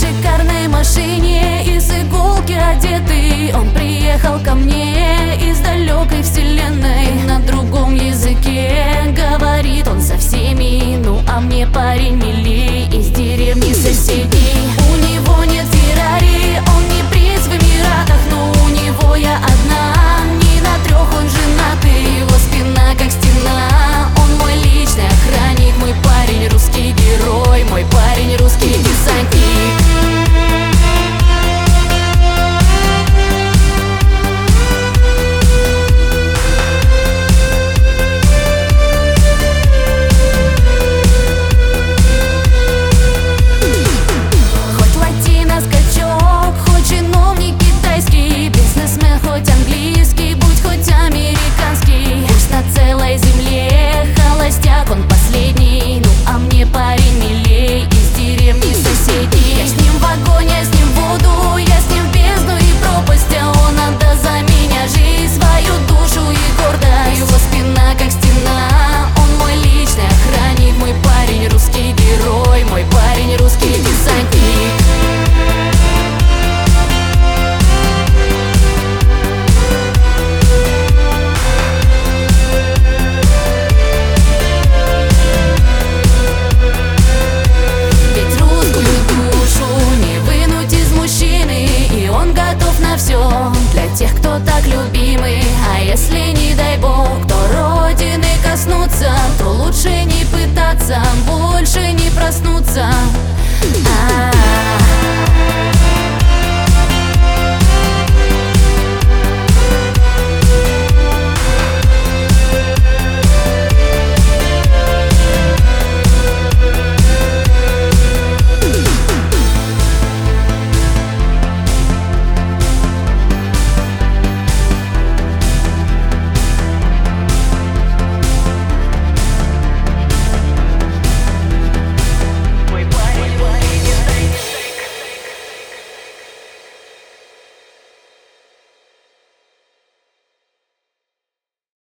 шикарной машине, из иголки одетый. Он приехал ко мне из далекой вселенной. На другом языке говорит он со всеми. Ну а мне парень милей из деревни соседей. У него нет Феррари, он не принц в Эмиратах, но у него я одна. Не на трех он женатый, его спина как стена. Он мой личный охранник, мой парень русский герой, мой парень русский.